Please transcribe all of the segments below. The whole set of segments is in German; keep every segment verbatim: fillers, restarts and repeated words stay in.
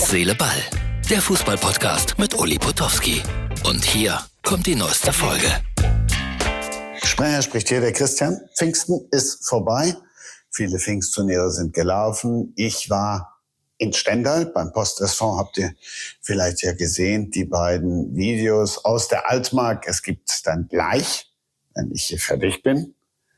Herz, Seele, Ball. Der Fußball-Podcast mit Uli Potowski. Und hier kommt die neueste Folge. Sprecher spricht hier, der Christian. Pfingsten ist vorbei. Viele Pfingstturniere sind gelaufen. Ich war in Stendal beim Post S V. Habt ihr vielleicht ja gesehen, die beiden Videos aus der Altmark. Es gibt dann gleich, wenn ich hier fertig bin,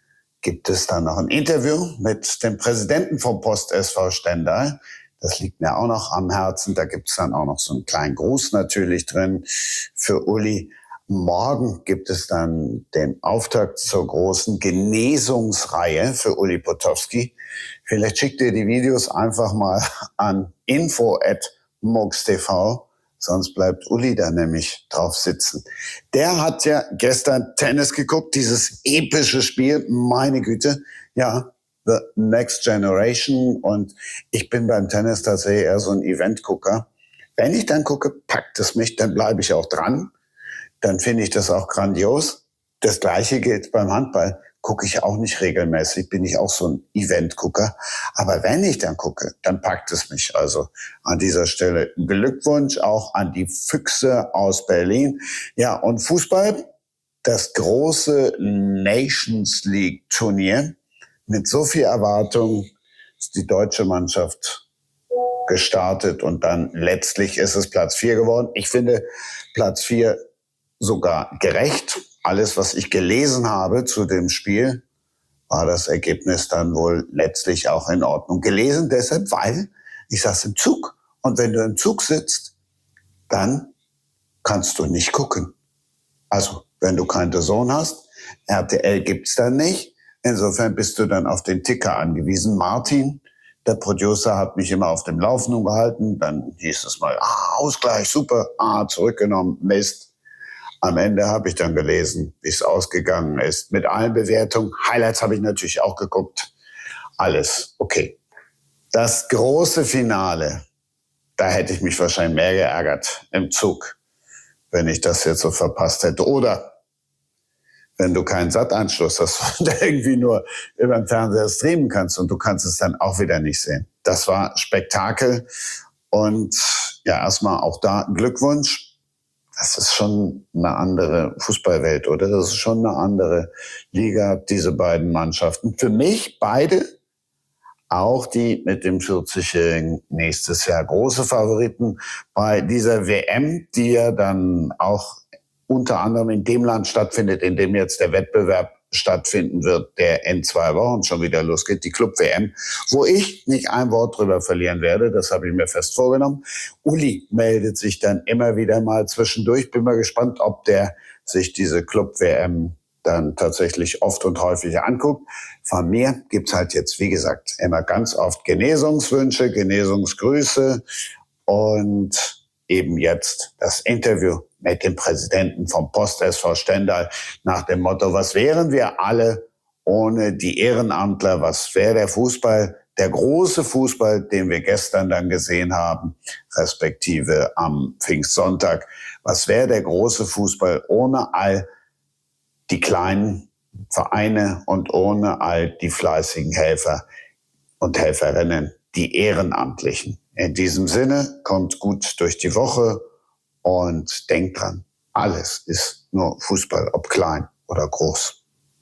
gibt es dann noch ein Interview mit dem Präsidenten vom Post S V Stendal. Das liegt mir auch noch am Herzen. Da gibt es dann auch noch so einen kleinen Gruß natürlich drin für Uli. Morgen gibt es dann den Auftakt zur großen Genesungsreihe für Uli Potowski. Vielleicht schickt ihr die Videos einfach mal an info at mux punkt t v, sonst bleibt Uli da nämlich drauf sitzen. Der hat ja gestern Tennis geguckt, dieses epische Spiel, meine Güte, ja, The Next Generation. Und ich bin beim Tennis tatsächlich eher so ein Event-Gucker. Wenn ich dann gucke, packt es mich, dann bleibe ich auch dran. Dann finde ich das auch grandios. Das Gleiche gilt beim Handball. Gucke ich auch nicht regelmäßig, bin ich auch so ein Event-Gucker. Aber wenn ich dann gucke, dann packt es mich. Also an dieser Stelle Glückwunsch auch an die Füchse aus Berlin. Ja, und Fußball, das große Nations League-Turnier. Mit so viel Erwartung ist die deutsche Mannschaft gestartet und dann letztlich ist es Platz vier geworden. Ich finde Platz vier sogar gerecht. Alles, was ich gelesen habe zu dem Spiel, war das Ergebnis dann wohl letztlich auch in Ordnung. Gelesen deshalb, weil ich saß im Zug. Und wenn du im Zug sitzt, dann kannst du nicht gucken. Also, wenn du keinen D A Z N hast, R T L gibt's dann nicht. Insofern bist du dann auf den Ticker angewiesen. Martin, der Producer, hat mich immer auf dem Laufenden gehalten. Dann hieß es mal, ah, Ausgleich, super, ah, zurückgenommen, Mist. Am Ende habe ich dann gelesen, wie es ausgegangen ist. Mit allen Bewertungen. Highlights habe ich natürlich auch geguckt. Alles okay. Das große Finale, da hätte ich mich wahrscheinlich mehr geärgert im Zug, wenn ich das jetzt so verpasst hätte. Oder wenn du keinen Sat-Anschluss hast und irgendwie nur über den Fernseher streamen kannst und du kannst es dann auch wieder nicht sehen. Das war Spektakel. Und ja, erstmal auch da Glückwunsch. Das ist schon eine andere Fußballwelt, oder? Das ist schon eine andere Liga, diese beiden Mannschaften. Für mich beide, auch die mit dem vierzigjährigen nächstes Jahr große Favoriten bei dieser W M, die ja dann auch unter anderem in dem Land stattfindet, in dem jetzt der Wettbewerb stattfinden wird, der in zwei Wochen schon wieder losgeht, die Club-W M, wo ich nicht ein Wort drüber verlieren werde, das habe ich mir fest vorgenommen. Uli meldet sich dann immer wieder mal zwischendurch. Bin mal gespannt, ob der sich diese Club-W M dann tatsächlich oft und häufig anguckt. Von mir gibt's halt jetzt, wie gesagt, immer ganz oft Genesungswünsche, Genesungsgrüße und eben jetzt das Interview mit dem Präsidenten vom Post S V Stendal nach dem Motto, was wären wir alle ohne die Ehrenamtler, was wäre der Fußball, der große Fußball, den wir gestern dann gesehen haben, respektive am Pfingstsonntag, was wäre der große Fußball ohne all die kleinen Vereine und ohne all die fleißigen Helfer und Helferinnen, die Ehrenamtlichen. In diesem Sinne, kommt gut durch die Woche und denkt dran, alles ist nur Fußball, ob klein oder groß.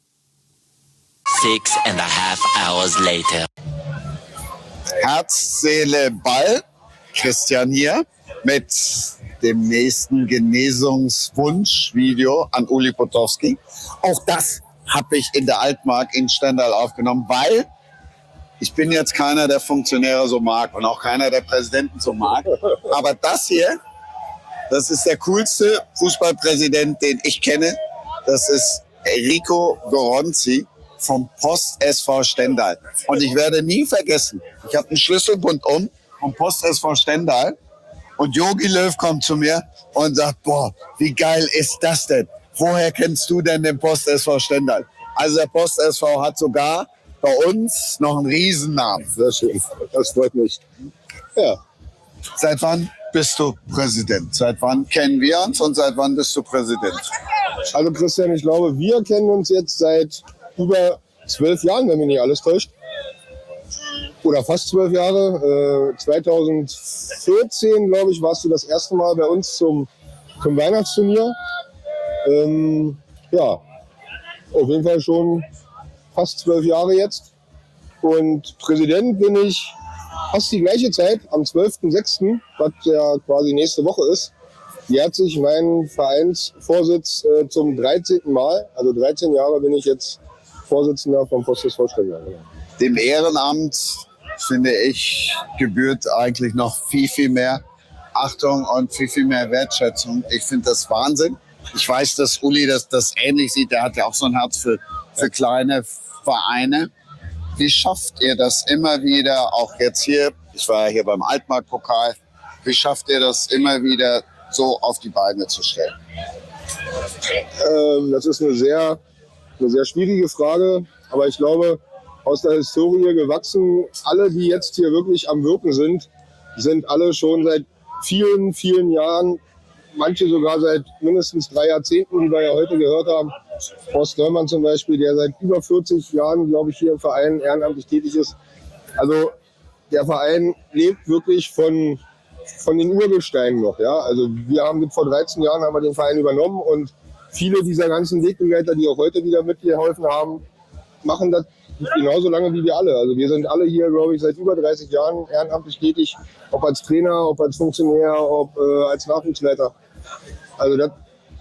Six and a half hours later. Herz, Seele, Ball. Christian hier mit dem nächsten Genesungswunsch-Video an Uli Potowski. Auch das habe ich in der Altmark in Stendal aufgenommen, weil ich bin jetzt keiner, der Funktionäre so mag und auch keiner, der Präsidenten so mag. Aber das hier, das ist der coolste Fußballpräsident, den ich kenne. Das ist Enrico Goronzi vom Post S V Stendal. Und ich werde nie vergessen, ich habe einen Schlüsselbund um vom Post S V Stendal. Und Jogi Löw kommt zu mir und sagt, boah, wie geil ist das denn? Woher kennst du denn den Post S V Stendal? Also der Post S V hat sogar bei uns noch einen Riesennamen. Sehr schön, das freut mich. Ja. Seit wann bist du Präsident? Seit wann kennen wir uns und seit wann bist du Präsident? Also Christian, ich glaube, wir kennen uns jetzt seit über zwölf Jahren, wenn mich nicht alles täuscht. oder fast zwölf Jahre. Äh, zweitausendvierzehn, glaube ich, warst du das erste Mal bei uns zum, zum Weihnachtsturnier. Ähm, ja, auf jeden Fall schon fast zwölf Jahre jetzt. Und Präsident bin ich fast die gleiche Zeit, am zwölften sechsten, was ja quasi nächste Woche ist, jährt sich mein Vereinsvorsitz äh, zum dreizehnten Mal. Also dreizehn Jahre bin ich jetzt Vorsitzender vom Post S V Stendal. Dem Ehrenamt, finde ich, gebührt eigentlich noch viel, viel mehr Achtung und viel, viel mehr Wertschätzung. Ich finde das Wahnsinn. Ich weiß, dass Uli das, das ähnlich sieht. Der hat ja auch so ein Herz für, für kleine Vereine. Wie schafft ihr das immer wieder, auch jetzt hier, ich war ja hier beim Altmark-Pokal, wie schafft ihr das immer wieder so auf die Beine zu stellen? Ähm, das ist eine sehr, eine sehr schwierige Frage, aber ich glaube, aus der Historie gewachsen, alle, die jetzt hier wirklich am Wirken sind, sind alle schon seit vielen, vielen Jahren, manche sogar seit mindestens drei Jahrzehnten, wie wir ja heute gehört haben. Horst Neumann zum Beispiel, der seit über vierzig Jahren, glaube ich, hier im Verein ehrenamtlich tätig ist. Also der Verein lebt wirklich von, von den Urgesteinen noch. Ja? Also wir haben vor dreizehn Jahren haben wir den Verein übernommen und viele dieser ganzen Wegbegleiter, die auch heute wieder mitgeholfen haben, machen das genauso lange wie wir alle. Also wir sind alle hier, glaube ich, seit über dreißig Jahren ehrenamtlich tätig, ob als Trainer, ob als Funktionär, ob äh, als Nachwuchsleiter. Also das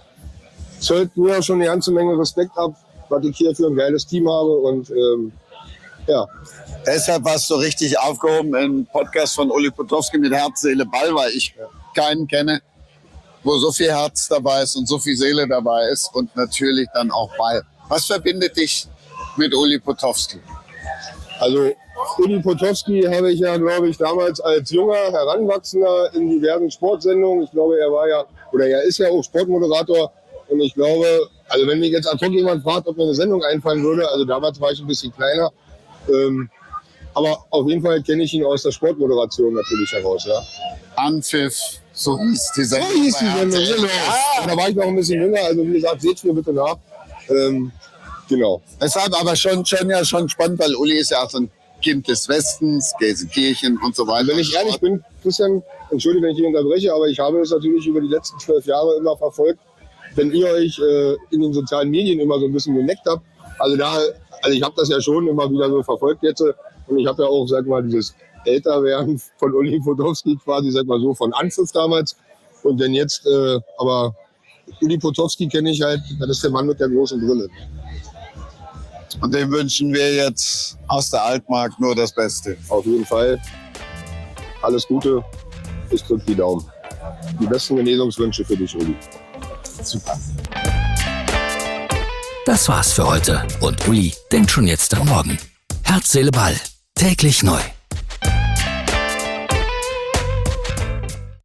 zollt mir schon eine ganze Menge Respekt ab, was ich hier für ein geiles Team habe und ähm, ja. Deshalb warst du richtig aufgehoben im Podcast von Uli Potowski mit Herz, Seele, Ball, weil ich keinen kenne, wo so viel Herz dabei ist und so viel Seele dabei ist und natürlich dann auch Ball. Was verbindet dich mit Uli Potowski? Also Uli Potowski habe ich ja, glaube ich, damals als junger Heranwachsender in diversen Sportsendungen. Ich glaube, er war ja, oder er ist ja auch Sportmoderator. Und ich glaube, also wenn mich jetzt ad hoc jemand fragt, ob mir eine Sendung einfallen würde, also damals war ich ein bisschen kleiner. Ähm, aber auf jeden Fall kenne ich ihn aus der Sportmoderation natürlich heraus, ja. Anpfiff, so hieß die Sendung. So hieß die Sendung, genau. Ja. Da war ich noch ein bisschen jünger, also wie gesagt, seht mir bitte nach. Ähm, genau. Deshalb aber schon, schon, ja, schon spannend, weil Uli ist ja auch so ein Kind des Westens, Gelsenkirchen und so weiter. Wenn ich ehrlich bin, Christian, entschuldige, wenn ich dich unterbreche, aber ich habe es natürlich über die letzten zwölf Jahre immer verfolgt, wenn ihr euch äh, in den sozialen Medien immer so ein bisschen geneckt habt. Also da, also ich habe das ja schon immer wieder so verfolgt jetzt. Und ich habe ja auch, sag mal, dieses Älterwerden von Uli Potowski quasi, sag mal so, von Anpfiff damals. Und dann jetzt, äh, aber Uli Potowski kenne ich halt, das ist der Mann mit der großen Brille. Und dem wünschen wir jetzt aus der Altmark nur das Beste. Auf jeden Fall. Alles Gute. Ich drücke die Daumen. Die besten Genesungswünsche für dich, Uli. Super. Das war's für heute und Uli denkt schon jetzt am Morgen. Herz, Seele, Ball. Täglich neu.